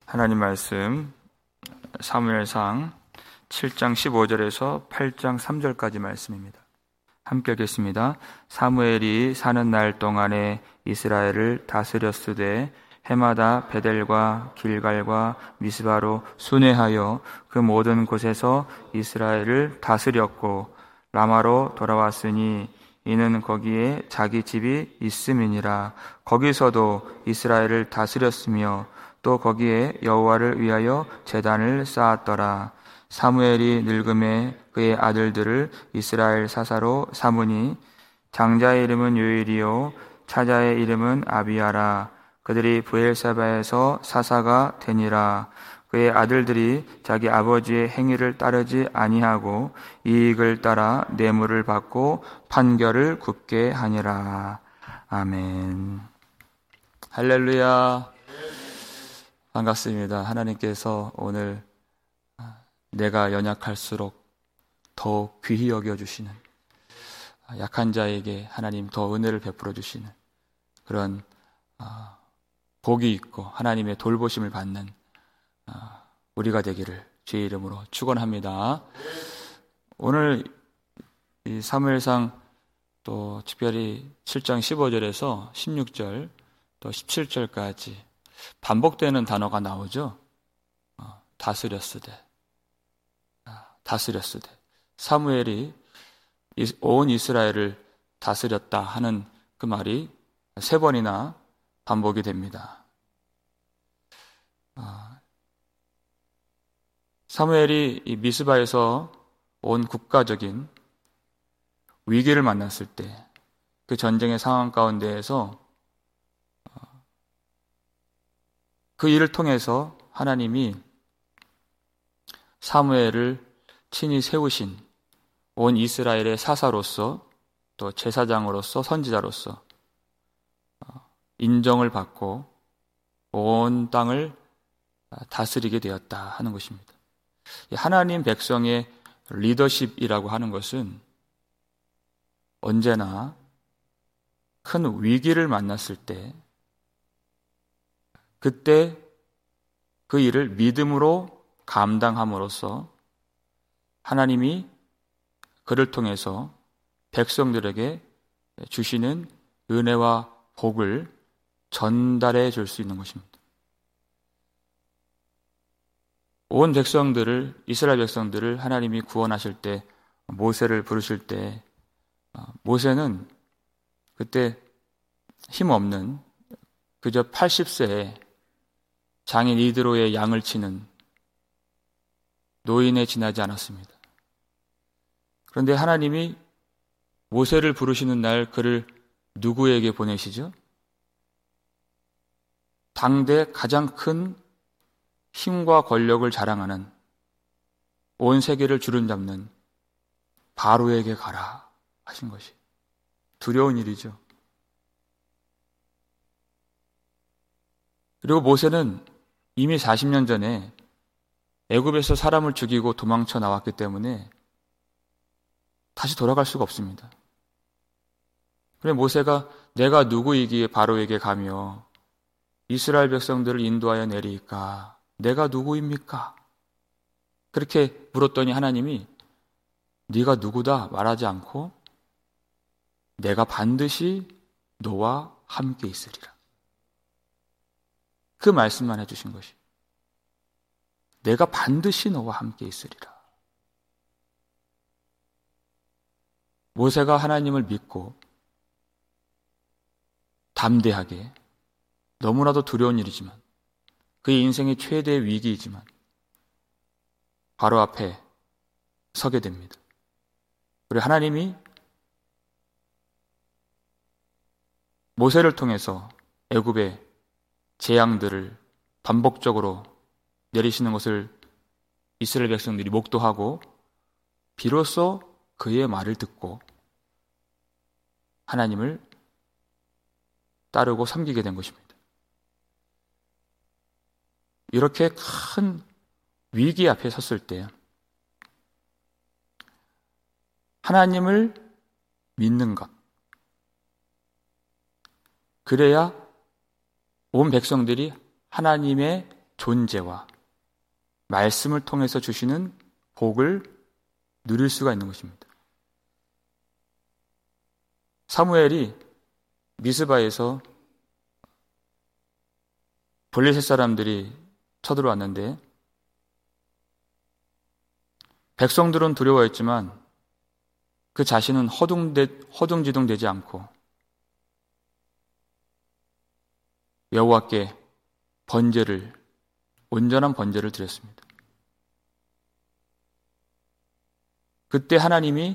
하나님 말씀 사무엘상 7장 15절에서 8장 3절까지 말씀입니다. 함께 읽겠습니다. 사무엘이 사는 날 동안에 이스라엘을 다스렸으되 해마다 베델과 길갈과 미스바로 순회하여 그 모든 곳에서 이스라엘을 다스렸고 라마로 돌아왔으니 이는 거기에 자기 집이 있음이니라. 거기서도 이스라엘을 다스렸으며 또 거기에 여호와를 위하여 제단을 쌓았더라. 사무엘이 늙음에 그의 아들들을 이스라엘 사사로 삼으니 장자의 이름은 요엘이요 차자의 이름은 아비야라. 그들이 브엘사바에서 사사가 되니라. 그의 아들들이 자기 아버지의 행위를 따르지 아니하고 이익을 따라 뇌물을 받고 판결을 굽게 하니라. 아멘. 할렐루야. 반갑습니다. 하나님께서 오늘 내가 연약할수록 더 귀히 여겨주시는, 약한 자에게 하나님 더 은혜를 베풀어 주시는 그런 복이 있고 하나님의 돌보심을 받는 우리가 되기를 주의 이름으로 축원합니다. 오늘 이 사무엘상 또 특별히 7장 15절에서 16절 또 17절까지 반복되는 단어가 나오죠. 다스렸으되 사무엘이 온 이스라엘을 다스렸다 하는 그 말이 3번이나 반복이 됩니다. 사무엘이 이 미스바에서 온 국가적인 위기를 만났을 때 그 전쟁의 상황 가운데에서 그 일을 통해서 하나님이 사무엘을 친히 세우신 온 이스라엘의 사사로서 또 제사장으로서 선지자로서 인정을 받고 온 땅을 다스리게 되었다 하는 것입니다. 하나님 백성의 리더십이라고 하는 것은 언제나 큰 위기를 만났을 때 그때 그 일을 믿음으로 감당함으로써 하나님이 그를 통해서 백성들에게 주시는 은혜와 복을 전달해 줄 수 있는 것입니다. 온 백성들을, 이스라엘 백성들을 하나님이 구원하실 때, 모세를 부르실 때, 모세는 그때 힘없는 그저 80세에 장인 이드로의 양을 치는 노인에 지나지 않았습니다. 그런데 하나님이 모세를 부르시는 날 그를 누구에게 보내시죠? 당대 가장 큰 힘과 권력을 자랑하는, 온 세계를 주름잡는 바로에게 가라 하신 것이 두려운 일이죠. 그리고 모세는 이미 40년 전에 애굽에서 사람을 죽이고 도망쳐 나왔기 때문에 다시 돌아갈 수가 없습니다. 그래 모세가 내가 누구이기에 바로에게 가며 이스라엘 백성들을 인도하여 내리까 내가 누구입니까? 그렇게 물었더니 하나님이 네가 누구다 말하지 않고 내가 반드시 너와 함께 있으리라. 그 말씀만 해주신 것이 내가 반드시 너와 함께 있으리라. 모세가 하나님을 믿고 담대하게, 너무나도 두려운 일이지만 그의 인생의 최대의 위기이지만 바로 앞에 서게 됩니다. 그리고 하나님이 모세를 통해서 애굽의 재앙들을 반복적으로 내리시는 것을 이스라엘 백성들이 목도하고 비로소 그의 말을 듣고 하나님을 따르고 섬기게 된 것입니다. 이렇게 큰 위기 앞에 섰을 때 하나님을 믿는 것, 그래야 온 백성들이 하나님의 존재와 말씀을 통해서 주시는 복을 누릴 수가 있는 것입니다. 사무엘이 미스바에서 블레셋 사람들이 쳐들어왔는데 백성들은 두려워했지만 그 자신은 허둥지둥되지 않고 여호와께 온전한 번제를 드렸습니다. 그때 하나님이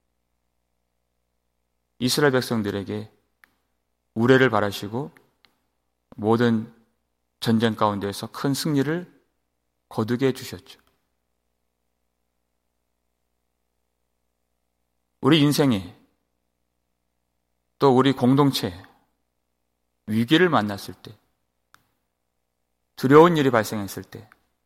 이스라엘 백성들에게 우레를 바라시고 모든 전쟁 가운데에서 큰 승리를 거두게 해주셨죠. 우리 인생에 또 우리 공동체에 위기를 만났을 때, 두려운 일이 발생했을 때,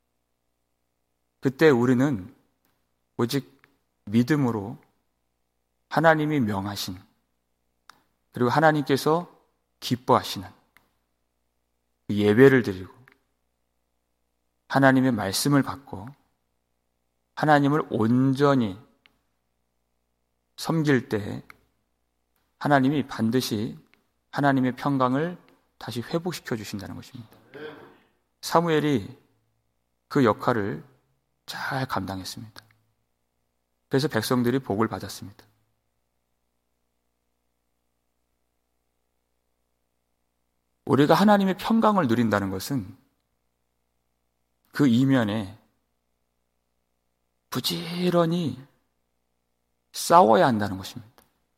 그때 우리는 오직 믿음으로 하나님이 명하신, 그리고 하나님께서 기뻐하시는 예배를 드리고 하나님의 말씀을 받고 하나님을 온전히 섬길 때 하나님이 반드시 하나님의 평강을 다시 회복시켜 주신다는 것입니다. 사무엘이 그 역할을 잘 감당했습니다. 그래서 백성들이 복을 받았습니다. 우리가 하나님의 평강을 누린다는 것은 그 이면에 부지런히 싸워야 한다는 것입니다.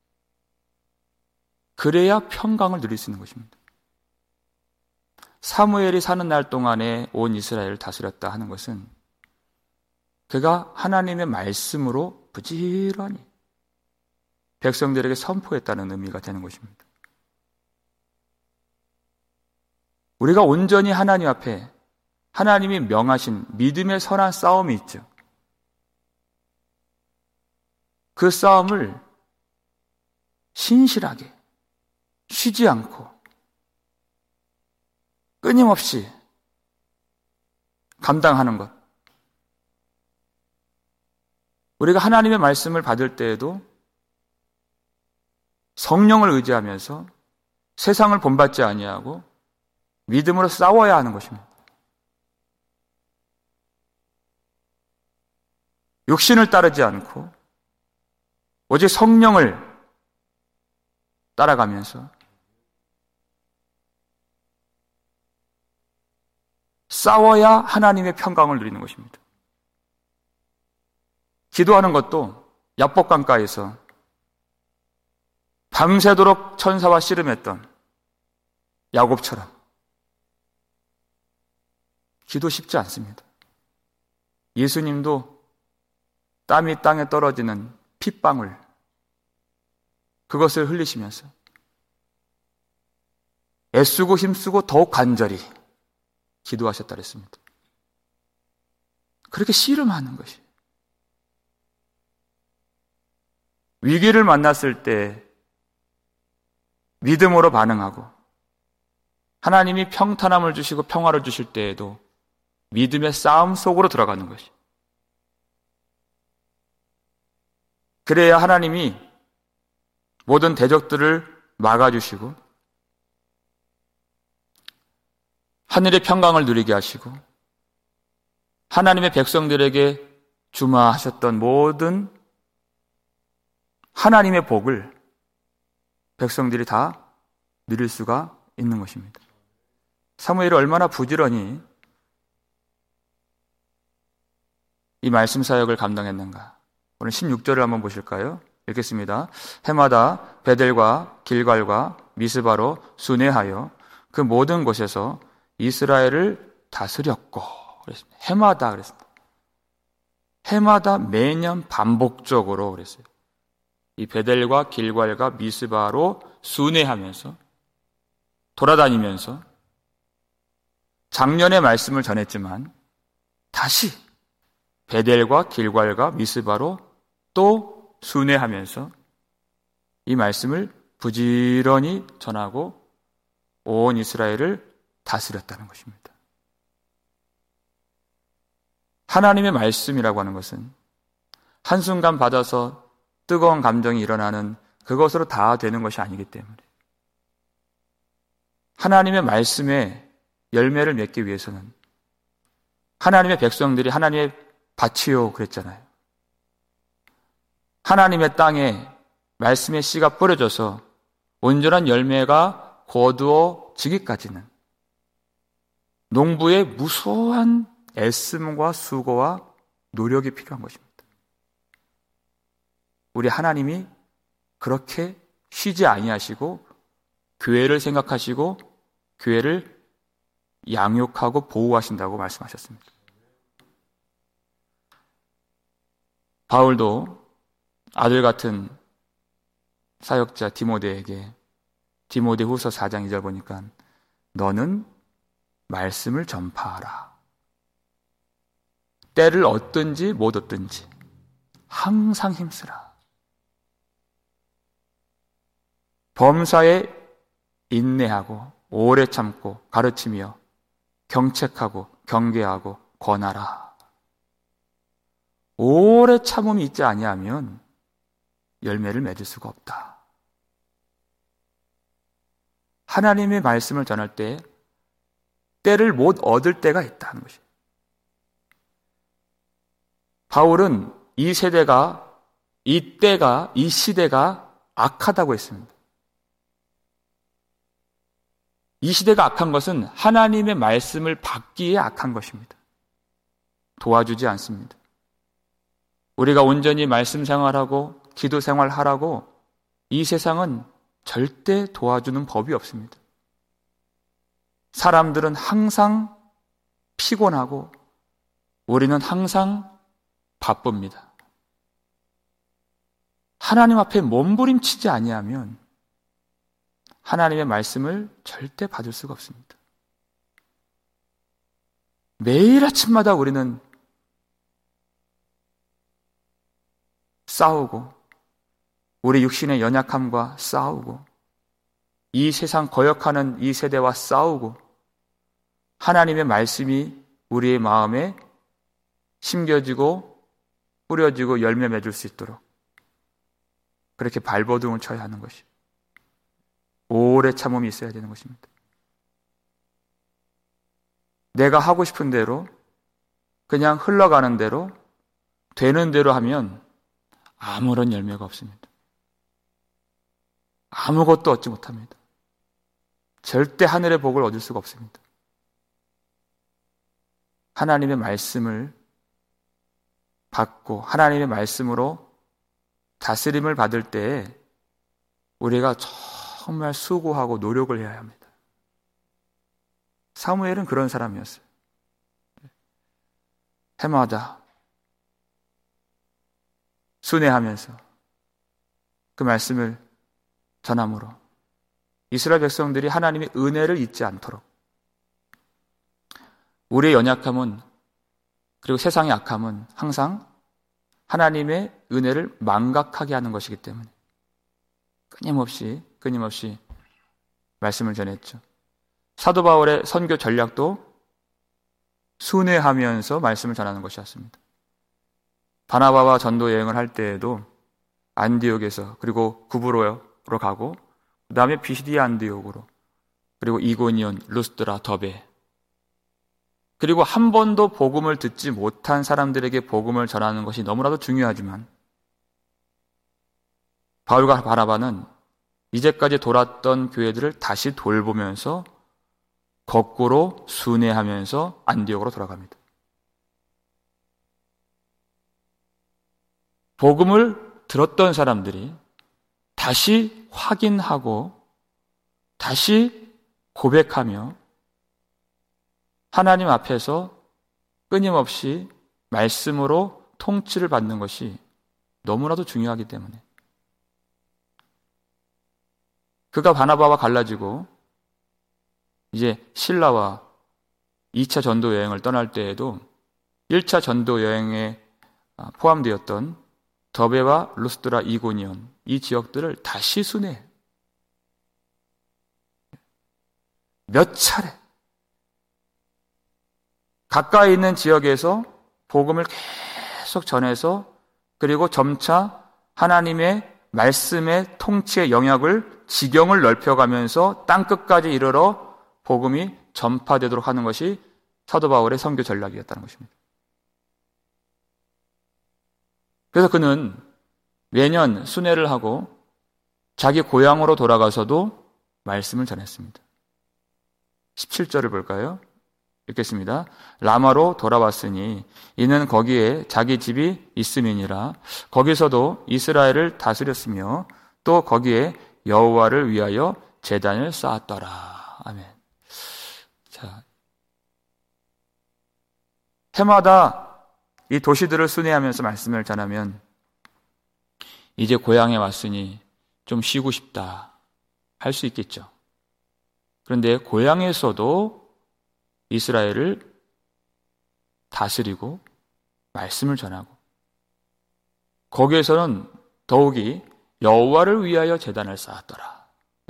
그래야 평강을 누릴 수 있는 것입니다. 사무엘이 사는 날 동안에 온 이스라엘을 다스렸다 하는 것은 그가 하나님의 말씀으로 부지런히 백성들에게 선포했다는 의미가 되는 것입니다. 우리가 온전히 하나님 앞에 하나님이 명하신 믿음의 선한 싸움이 있죠. 그 싸움을 신실하게 쉬지 않고 끊임없이 감당하는 것. 우리가 하나님의 말씀을 받을 때에도 성령을 의지하면서 세상을 본받지 아니하고 믿음으로 싸워야 하는 것입니다. 육신을 따르지 않고 오직 성령을 따라가면서 싸워야 하나님의 평강을 누리는 것입니다. 기도하는 것도 야복강가에서 밤새도록 천사와 씨름했던 야곱처럼 기도 쉽지 않습니다. 예수님도 땀이 땅에 떨어지는 핏방울, 그것을 흘리시면서 애쓰고 힘쓰고 더욱 간절히 기도하셨다 그랬습니다. 그렇게 씨름하는 것이, 위기를 만났을 때 믿음으로 반응하고 하나님이 평탄함을 주시고 평화를 주실 때에도 믿음의 싸움 속으로 들어가는 것이, 그래야 하나님이 모든 대적들을 막아주시고 하늘의 평강을 누리게 하시고 하나님의 백성들에게 주마하셨던 모든 하나님의 복을 백성들이 다 누릴 수가 있는 것입니다. 사무엘이 얼마나 부지런히 이 말씀 사역을 감당했는가. 오늘 16절을 한번 보실까요? 읽겠습니다. 해마다 베델과 길갈과 미스바로 순회하여 그 모든 곳에서 이스라엘을 다스렸고, 그랬습니다. 해마다 그랬습니다. 해마다 매년 반복적으로 그랬어요. 이 베델과 길갈과 미스바로 순회하면서 돌아다니면서 작년의 말씀을 전했지만 다시 베델과 길갈과 미스바로 또 순회하면서 이 말씀을 부지런히 전하고 온 이스라엘을 다스렸다는 것입니다. 하나님의 말씀이라고 하는 것은 한순간 받아서 뜨거운 감정이 일어나는 그것으로 다 되는 것이 아니기 때문에 하나님의 말씀에 열매를 맺기 위해서는 하나님의 백성들이 하나님의 밭이요 그랬잖아요. 하나님의 땅에 말씀의 씨가 뿌려져서 온전한 열매가 거두어지기까지는 농부의 무수한 애씀과 수고와 노력이 필요한 것입니다. 우리 하나님이 그렇게 쉬지 아니하시고 교회를 생각하시고 교회를 양육하고 보호하신다고 말씀하셨습니다. 바울도 아들 같은 사역자 디모데에게 디모데후서 4장 2절 보니까 너는 말씀을 전파하라. 때를 얻든지 못 얻든지 항상 힘쓰라. 범사에 인내하고 오래 참고 가르치며 경책하고 경계하고 권하라. 오래 참음이 있지 아니하면 열매를 맺을 수가 없다. 하나님의 말씀을 전할 때 때를 못 얻을 때가 있다는 것이에요. 바울은 이 세대가, 이 때가, 이 시대가 악하다고 했습니다. 이 시대가 악한 것은 하나님의 말씀을 받기에 악한 것입니다. 도와주지 않습니다. 우리가 온전히 말씀 생활하고 기도 생활하라고 이 세상은 절대 도와주는 법이 없습니다. 사람들은 항상 피곤하고 우리는 항상 바쁩니다. 하나님 앞에 몸부림치지 아니하면 하나님의 말씀을 절대 받을 수가 없습니다. 매일 아침마다 우리는 싸우고 우리 육신의 연약함과 싸우고 이 세상 거역하는 이 세대와 싸우고 하나님의 말씀이 우리의 마음에 심겨지고 뿌려지고 열매 맺을 수 있도록 그렇게 발버둥을 쳐야 하는 것이 오래 참음이 있어야 되는 것입니다. 내가 하고 싶은 대로 그냥 흘러가는 대로 되는 대로 하면 아무런 열매가 없습니다. 아무것도 얻지 못합니다. 절대 하늘의 복을 얻을 수가 없습니다. 하나님의 말씀을 받고 하나님의 말씀으로 다스림을 받을 때 우리가 정말 수고하고 노력을 해야 합니다. 사무엘은 그런 사람이었어요. 해마다 순회하면서 그 말씀을 전함으로 이스라엘 백성들이 하나님의 은혜를 잊지 않도록 우리의 연약함은 그리고 세상의 악함은 항상 하나님의 은혜를 망각하게 하는 것이기 때문에 끊임없이 말씀을 전했죠. 사도 바울의 선교 전략도 순회하면서 말씀을 전하는 것이었습니다. 바나바와 전도 여행을 할 때에도 안디옥에서 그리고 구브로로 가고 그 다음에 비시디아 안디옥으로 그리고 이고니온, 루스드라, 더베 그리고 한 번도 복음을 듣지 못한 사람들에게 복음을 전하는 것이 너무나도 중요하지만 바울과 바나바는 이제까지 돌았던 교회들을 다시 돌보면서 거꾸로 순회하면서 안디옥으로 돌아갑니다. 복음을 들었던 사람들이 다시 확인하고 다시 고백하며 하나님 앞에서 끊임없이 말씀으로 통치를 받는 것이 너무나도 중요하기 때문에 그가 바나바와 갈라지고 이제 실라와 2차 전도 여행을 떠날 때에도 1차 전도 여행에 포함되었던 더베와 루스드라, 이고니온 이 지역들을 다시 순회 몇 차례 가까이 있는 지역에서 복음을 계속 전해서 그리고 점차 하나님의 말씀의 통치의 영역을 지경을 넓혀가면서 땅끝까지 이르러 복음이 전파되도록 하는 것이 사도 바울의 선교 전략이었다는 것입니다. 그래서 그는 매년 순회를 하고 자기 고향으로 돌아가서도 말씀을 전했습니다. 17절을 볼까요? 읽겠습니다. 라마로 돌아왔으니 이는 거기에 자기 집이 있음이니라. 거기서도 이스라엘을 다스렸으며 또 거기에 여호와를 위하여 제단을 쌓았더라. 아멘. 자, 해마다 이 도시들을 순회하면서 말씀을 전하면 이제 고향에 왔으니 좀 쉬고 싶다 할 수 있겠죠. 그런데 고향에서도 이스라엘을 다스리고 말씀을 전하고 거기에서는 더욱이 여호와를 위하여 제단을 쌓았더라.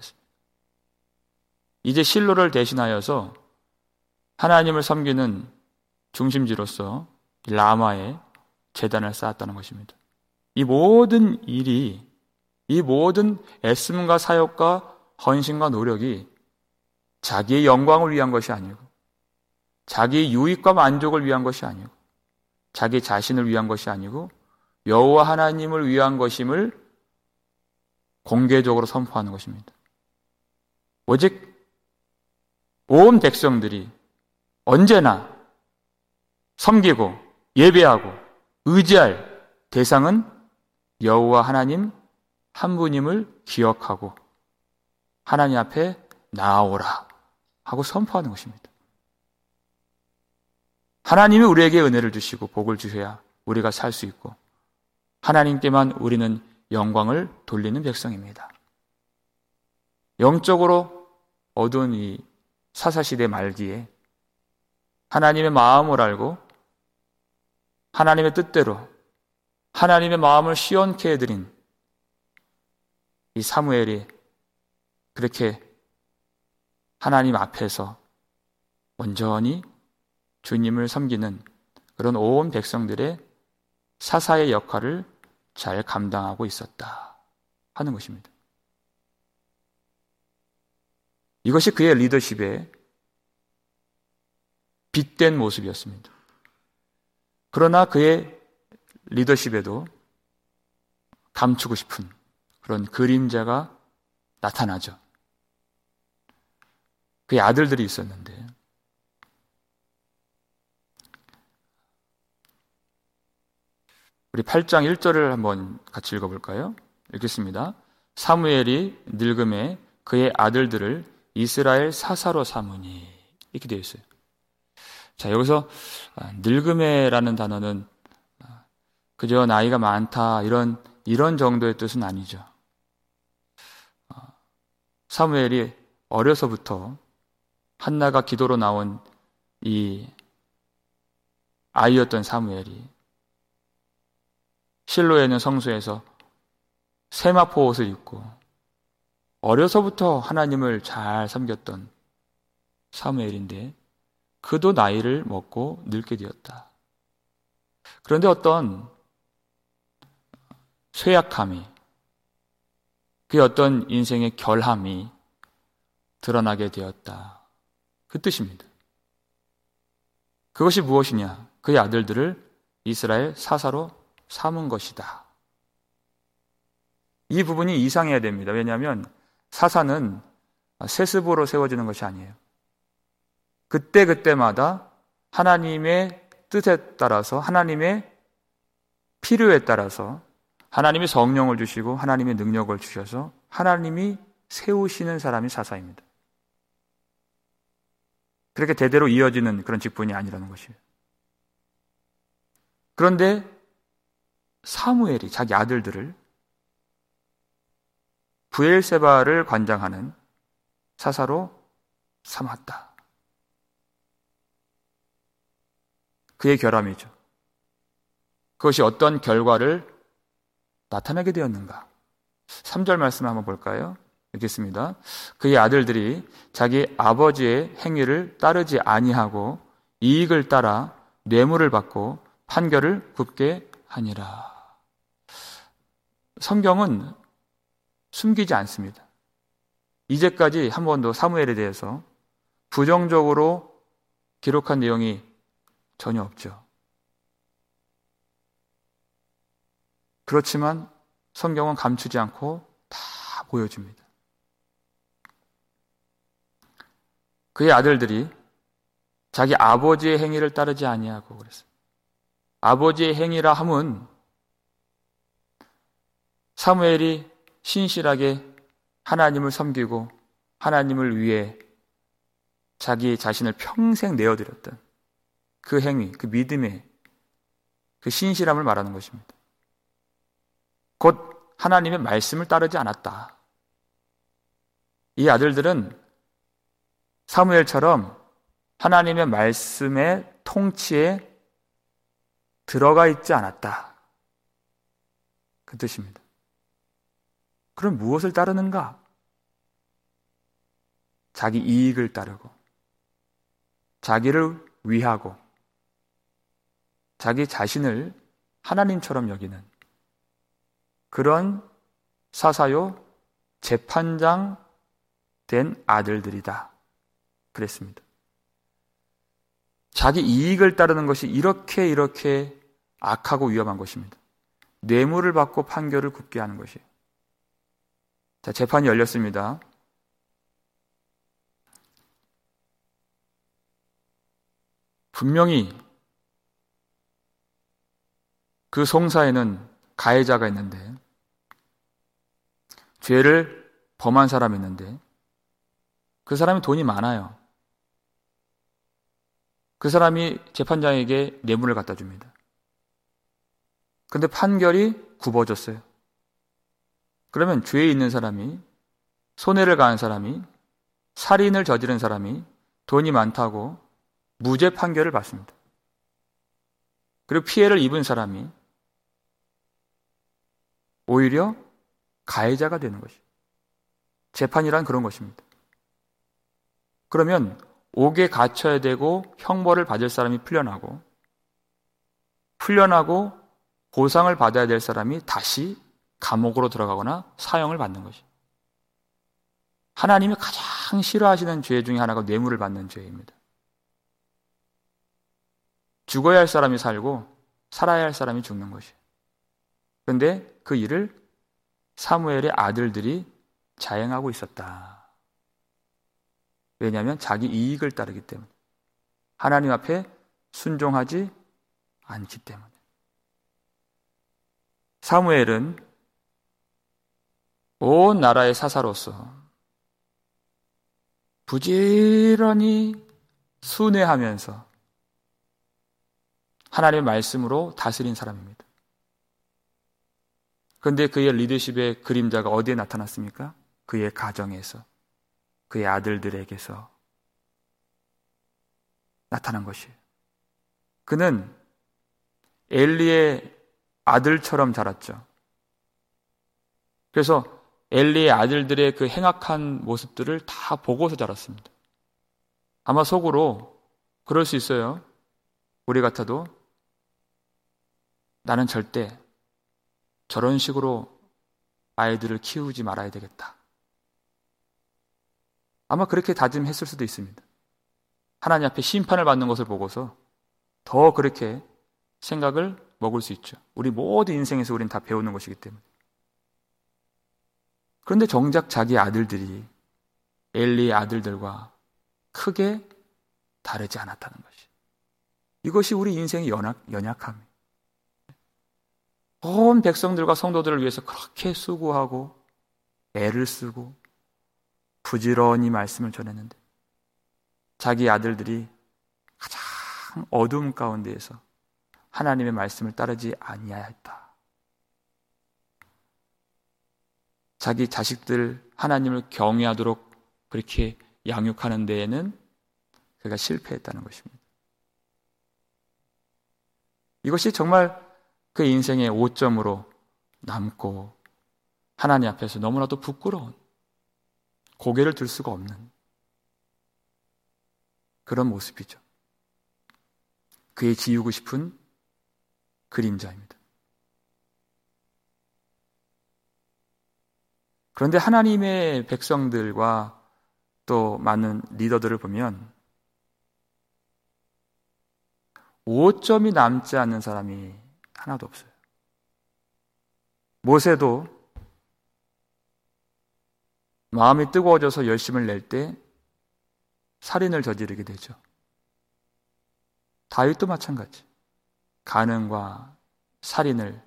이제 실로를 대신하여서 하나님을 섬기는 중심지로서 라마에 제단을 쌓았다는 것입니다. 이 모든 일이, 이 모든 애씀과 사역과 헌신과 노력이 자기의 영광을 위한 것이 아니고 자기의 유익과 만족을 위한 것이 아니고 자기 자신을 위한 것이 아니고 여호와 하나님을 위한 것임을 공개적으로 선포하는 것입니다. 오직 온 백성들이 언제나 섬기고 예배하고 의지할 대상은 여호와 하나님 한 분임을 기억하고 하나님 앞에 나아오라 하고 선포하는 것입니다. 하나님이 우리에게 은혜를 주시고 복을 주셔야 우리가 살 수 있고 하나님께만 우리는 영광을 돌리는 백성입니다. 영적으로 어두운 이 사사시대 말기에 하나님의 마음을 알고 하나님의 뜻대로 하나님의 마음을 시원케 해드린 이 사무엘이 그렇게 하나님 앞에서 온전히 주님을 섬기는 그런 온 백성들의 사사의 역할을 잘 감당하고 있었다 하는 것입니다. 이것이 그의 리더십의 빛된 모습이었습니다. 그러나 그의 리더십에도 감추고 싶은 그런 그림자가 나타나죠. 그의 아들들이 있었는데 우리 8장 1절을 한번 같이 읽어볼까요? 읽겠습니다. 사무엘이 늙음에 그의 아들들을 이스라엘 사사로 삼으니 이렇게 되어 있어요. 자, 여기서 늙음에라는 단어는 그저 나이가 많다 이런 정도의 뜻은 아니죠. 사무엘이 어려서부터 한나가 기도로 나온 이 아이였던 사무엘이 실로에 있는 성소에서 세마포 옷을 입고 어려서부터 하나님을 잘 섬겼던 사무엘인데 그도 나이를 먹고 늙게 되었다. 그런데 어떤 쇠약함이, 그의 어떤 인생의 결함이 드러나게 되었다. 그 뜻입니다. 그것이 무엇이냐? 그의 아들들을 이스라엘 사사로 삼은 것이다. 이 부분이 이상해야 됩니다. 왜냐하면 사사는 세습으로 세워지는 것이 아니에요. 그때그때마다 하나님의 뜻에 따라서 하나님의 필요에 따라서 하나님이 성령을 주시고 하나님의 능력을 주셔서 하나님이 세우시는 사람이 사사입니다. 그렇게 대대로 이어지는 그런 직분이 아니라는 것이에요. 그런데 사무엘이 자기 아들들을 브엘세바를 관장하는 사사로 삼았다. 그의 결함이죠. 그것이 어떤 결과를 나타내게 되었는가? 3절 말씀을 한번 볼까요? 읽겠습니다. 그의 아들들이 자기 아버지의 행위를 따르지 아니하고 이익을 따라 뇌물을 받고 판결을 굽게 하니라. 성경은 숨기지 않습니다. 이제까지 한 번도 사무엘에 대해서 부정적으로 기록한 내용이 전혀 없죠. 그렇지만 성경은 감추지 않고 다 보여줍니다. 그의 아들들이 자기 아버지의 행위를 따르지 아니하고 그랬어요. 아버지의 행위라 함은 사무엘이 신실하게 하나님을 섬기고 하나님을 위해 자기 자신을 평생 내어드렸던 그 행위, 그 믿음의 그 신실함을 말하는 것입니다. 곧 하나님의 말씀을 따르지 않았다. 이 아들들은 사무엘처럼 하나님의 말씀의 통치에 들어가 있지 않았다. 그 뜻입니다. 그럼 무엇을 따르는가? 자기 이익을 따르고 자기를 위하고 자기 자신을 하나님처럼 여기는 그런 사사요 재판장 된 아들들이다. 그랬습니다. 자기 이익을 따르는 것이 이렇게 악하고 위험한 것입니다. 뇌물을 받고 판결을 굽게 하는 것이에요. 자, 재판이 열렸습니다. 분명히 그 송사에는 가해자가 있는데, 죄를 범한 사람이 있는데, 그 사람이 돈이 많아요. 그 사람이 재판장에게 뇌물을 갖다 줍니다. 근데 판결이 굽어졌어요. 그러면 죄에 있는 사람이, 손해를 가한 사람이, 살인을 저지른 사람이 돈이 많다고 무죄 판결을 받습니다. 그리고 피해를 입은 사람이 오히려 가해자가 되는 것이죠. 재판이란 그런 것입니다. 그러면 옥에 갇혀야 되고 형벌을 받을 사람이 풀려나고 보상을 받아야 될 사람이 다시 감옥으로 들어가거나 사형을 받는 것이죠. 하나님이 가장 싫어하시는 죄 중에 하나가 뇌물을 받는 죄입니다. 죽어야 할 사람이 살고 살아야 할 사람이 죽는 것이에요. 그런데 그 일을 사무엘의 아들들이 자행하고 있었다. 왜냐하면 자기 이익을 따르기 때문에, 하나님 앞에 순종하지 않기 때문에. 사무엘은 온 나라의 사사로서 부지런히 순회하면서 하나님의 말씀으로 다스린 사람입니다. 그런데 그의 리더십의 그림자가 어디에 나타났습니까? 그의 가정에서, 그의 아들들에게서 나타난 것이에요. 그는 엘리의 아들처럼 자랐죠. 그래서 엘리의 아들들의 그 행악한 모습들을 다 보고서 자랐습니다. 아마 속으로 그럴 수 있어요. 우리 같아도 나는 절대 저런 식으로 아이들을 키우지 말아야 되겠다. 아마 그렇게 다짐했을 수도 있습니다. 하나님 앞에 심판을 받는 것을 보고서 더 그렇게 생각을 먹을 수 있죠. 우리 모든 인생에서 우리는 다 배우는 것이기 때문에. 그런데 정작 자기 아들들이 엘리의 아들들과 크게 다르지 않았다는 것이. 이것이 우리 인생의 연약함이에요. 온 백성들과 성도들을 위해서 그렇게 수고하고 애를 쓰고 부지런히 말씀을 전했는데 자기 아들들이 가장 어두움 가운데에서 하나님의 말씀을 따르지 아니하였다. 자기 자식들 하나님을 경외하도록 그렇게 양육하는 데에는 그가 실패했다는 것입니다. 이것이 정말 그 인생의 오점으로 남고 하나님 앞에서 너무나도 부끄러운, 고개를 들 수가 없는 그런 모습이죠. 그의 지우고 싶은 그림자입니다. 그런데 하나님의 백성들과 또 많은 리더들을 보면 5점이 남지 않는 사람이 하나도 없어요. 모세도 마음이 뜨거워져서 열심을 낼 때 살인을 저지르게 되죠. 다윗도 마찬가지. 간음과 살인을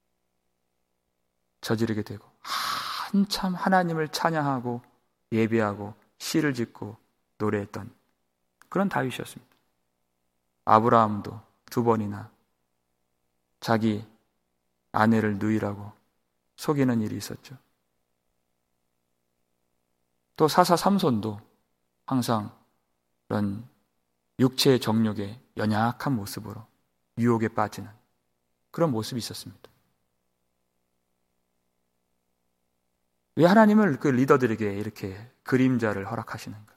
저지르게 되고 한참 하나님을 찬양하고 예배하고 시를 짓고 노래했던 그런 다윗이었습니다. 아브라함도 2번이나 자기 아내를 누이라고 속이는 일이 있었죠. 또 사사 삼손도 항상 그런 육체의 정욕에 연약한 모습으로 유혹에 빠지는 그런 모습이 있었습니다. 왜 하나님을 그 리더들에게 이렇게 그림자를 허락하시는가?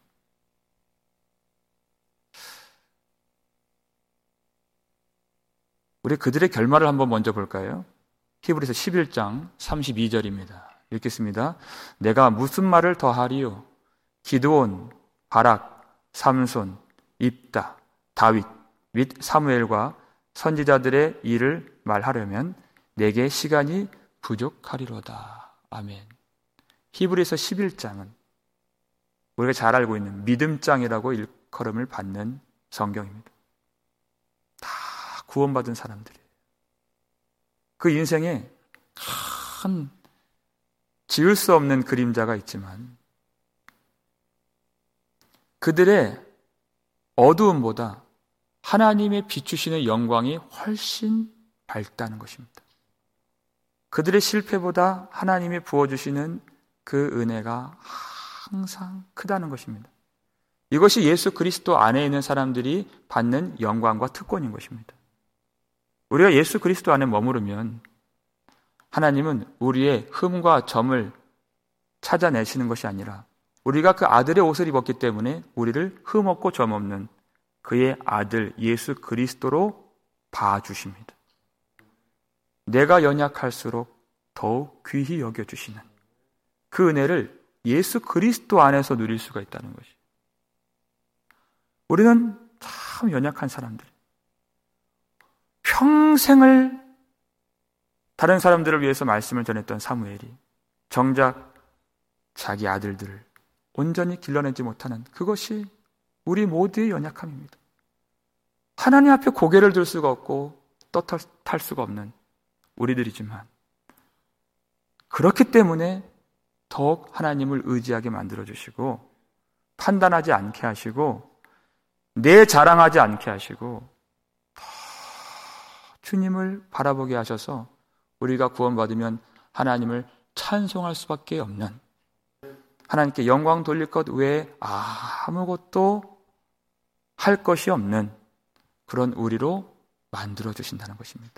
우리 그들의 결말을 한번 먼저 볼까요? 히브리서 11장 32절입니다. 읽겠습니다. 내가 무슨 말을 더하리요? 기드온, 바락, 삼손, 입다, 다윗 및 사무엘과 선지자들의 일을 말하려면 내게 시간이 부족하리로다. 아멘. 히브리서 11장은 우리가 잘 알고 있는 믿음장이라고 일컬음을 받는 성경입니다. 다 구원받은 사람들이에요. 그 인생에 큰 지울 수 없는 그림자가 있지만 그들의 어두움보다 하나님의 비추시는 영광이 훨씬 밝다는 것입니다. 그들의 실패보다 하나님이 부어주시는 그 은혜가 항상 크다는 것입니다. 이것이 예수 그리스도 안에 있는 사람들이 받는 영광과 특권인 것입니다. 우리가 예수 그리스도 안에 머무르면 하나님은 우리의 흠과 점을 찾아내시는 것이 아니라 우리가 그 아들의 옷을 입었기 때문에 우리를 흠없고 점없는 그의 아들 예수 그리스도로 봐주십니다. 내가 연약할수록 더욱 귀히 여겨주시는 그 은혜를 예수 그리스도 안에서 누릴 수가 있다는 것이. 우리는 참 연약한 사람들. 평생을 다른 사람들을 위해서 말씀을 전했던 사무엘이 정작 자기 아들들을 온전히 길러내지 못하는 그것이 우리 모두의 연약함입니다. 하나님 앞에 고개를 들 수가 없고 떳탈 수가 없는 우리들이지만 그렇기 때문에 더욱 하나님을 의지하게 만들어주시고 판단하지 않게 하시고 내 자랑하지 않게 하시고 주님을 바라보게 하셔서 우리가 구원받으면 하나님을 찬송할 수밖에 없는 하나님께 영광 돌릴 것 외에 아무것도 할 것이 없는 그런 우리로 만들어주신다는 것입니다.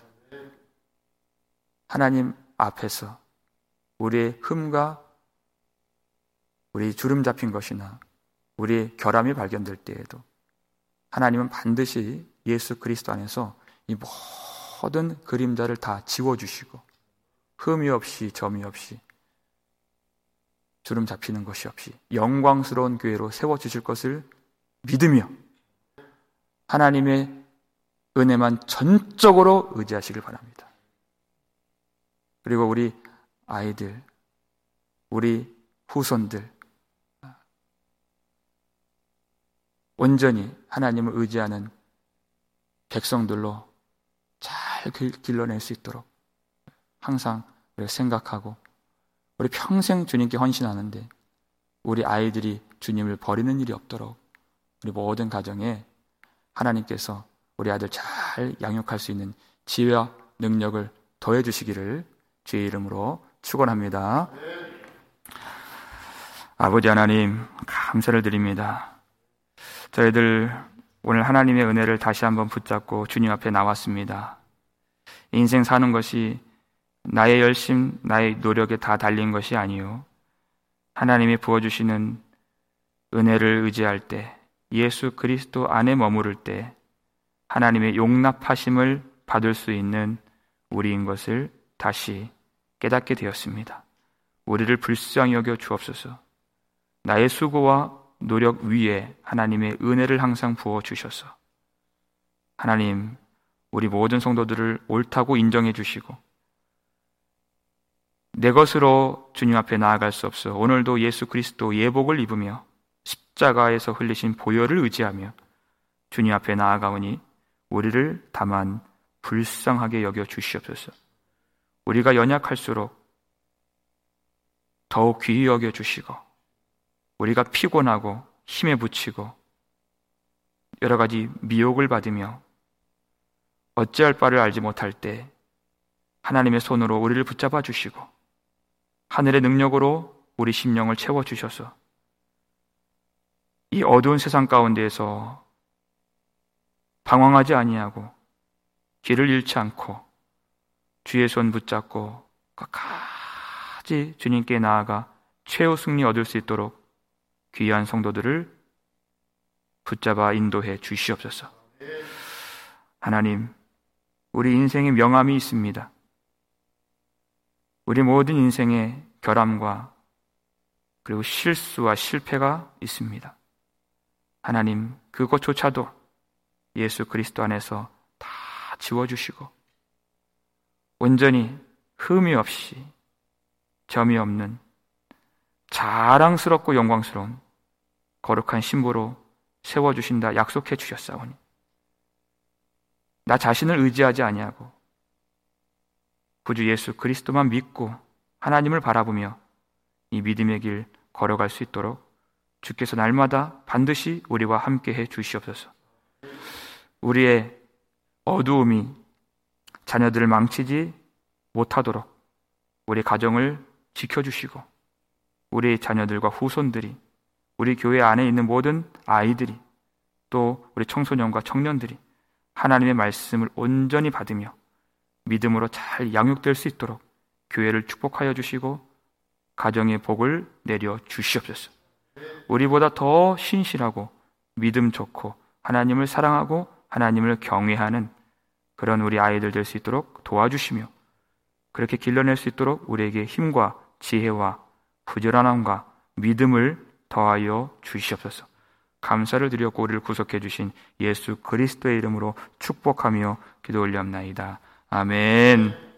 하나님 앞에서 우리의 흠과 우리 주름 잡힌 것이나 우리의 결함이 발견될 때에도 하나님은 반드시 예수 그리스도 안에서 이 모든 그림자를 다 지워주시고 흠이 없이 점이 없이 주름 잡히는 것이 없이 영광스러운 교회로 세워주실 것을 믿으며 하나님의 은혜만 전적으로 의지하시길 바랍니다. 그리고 우리 아이들, 우리 후손들 온전히 하나님을 의지하는 백성들로 잘 길러낼 수 있도록 항상 우리가 생각하고 우리 평생 주님께 헌신하는데 우리 아이들이 주님을 버리는 일이 없도록 우리 모든 가정에 하나님께서 우리 아들 잘 양육할 수 있는 지혜와 능력을 더해 주시기를 주의 이름으로 축원합니다. 아버지 하나님 감사를 드립니다. 저희들 오늘 하나님의 은혜를 다시 한번 붙잡고 주님 앞에 나왔습니다. 인생 사는 것이 나의 열심, 나의 노력에 다 달린 것이 아니요 하나님이 부어주시는 은혜를 의지할 때 예수 그리스도 안에 머무를 때 하나님의 용납하심을 받을 수 있는 우리인 것을 다시 깨닫게 되었습니다. 우리를 불쌍히 여겨 주옵소서. 나의 수고와 노력 위에 하나님의 은혜를 항상 부어 주셔서 하나님, 우리 모든 성도들을 옳다고 인정해 주시고 내 것으로 주님 앞에 나아갈 수 없어 오늘도 예수 그리스도 예복을 입으며 십자가에서 흘리신 보혈을 의지하며 주님 앞에 나아가오니 우리를 다만 불쌍하게 여겨 주시옵소서. 우리가 연약할수록 더욱 귀히 여겨 주시고 우리가 피곤하고 힘에 부치고 여러 가지 미혹을 받으며 어찌할 바를 알지 못할 때 하나님의 손으로 우리를 붙잡아 주시고 하늘의 능력으로 우리 심령을 채워주셔서 이 어두운 세상 가운데에서 방황하지 아니하고 길을 잃지 않고 주의 손 붙잡고 끝까지 주님께 나아가 최후 승리 얻을 수 있도록 귀한 성도들을 붙잡아 인도해 주시옵소서. 하나님, 우리 인생에 명암이 있습니다. 우리 모든 인생에 결함과 그리고 실수와 실패가 있습니다. 하나님, 그것조차도 예수 그리스도 안에서 다 지워주시고 온전히 흠이 없이 점이 없는 자랑스럽고 영광스러운 거룩한 신부로 세워주신다 약속해 주셨사오니 나 자신을 의지하지 아니하고 구주 예수 그리스도만 믿고 하나님을 바라보며 이 믿음의 길 걸어갈 수 있도록 주께서 날마다 반드시 우리와 함께해 주시옵소서. 우리의 어두움이 자녀들을 망치지 못하도록 우리 가정을 지켜주시고 우리 자녀들과 후손들이 우리 교회 안에 있는 모든 아이들이 또 우리 청소년과 청년들이 하나님의 말씀을 온전히 받으며 믿음으로 잘 양육될 수 있도록 교회를 축복하여 주시고 가정의 복을 내려 주시옵소서. 우리보다 더 신실하고 믿음 좋고 하나님을 사랑하고 하나님을 경외하는 그런 우리 아이들 될 수 있도록 도와주시며 그렇게 길러낼 수 있도록 우리에게 힘과 지혜와 부지런함과 믿음을 더하여 주시옵소서. 감사를 드렸고 우리를 구속해 주신 예수 그리스도의 이름으로 축복하며 기도 올리옵나이다. 아멘.